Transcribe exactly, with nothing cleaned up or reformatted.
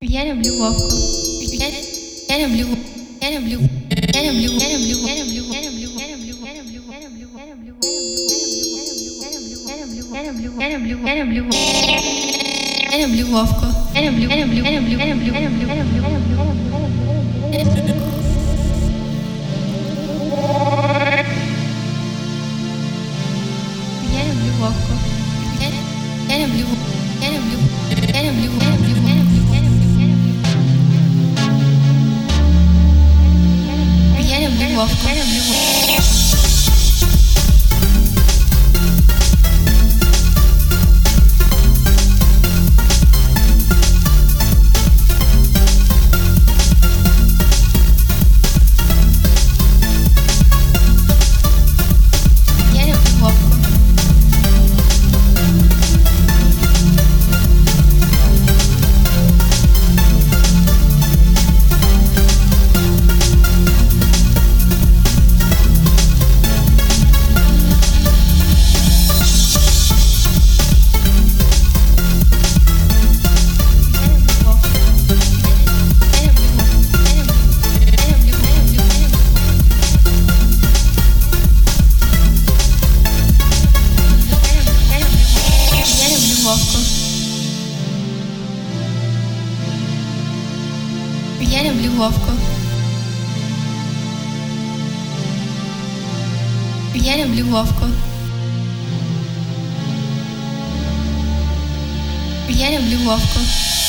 Я люблю Вовку. Я, я люблю, я люблю, я люблю, я люблю, я люблю, я люблю, я люблю, я люблю, я люблю, я люблю, я люблю, я люблю, я люблю, я люблю Вовку. Я люблю, я люблю, я люблю, я люблю, я люблю, я люблю, я люблю, я люблю. Я люблю Вовку. Я, я люблю, я люблю, я люблю, я люблю, я люблю, я люблю, я люблю. Я люблю Вовку. Я люблю Вовку. Я люблю Вовку. Я люблю Вовку. Я люблю Вовку.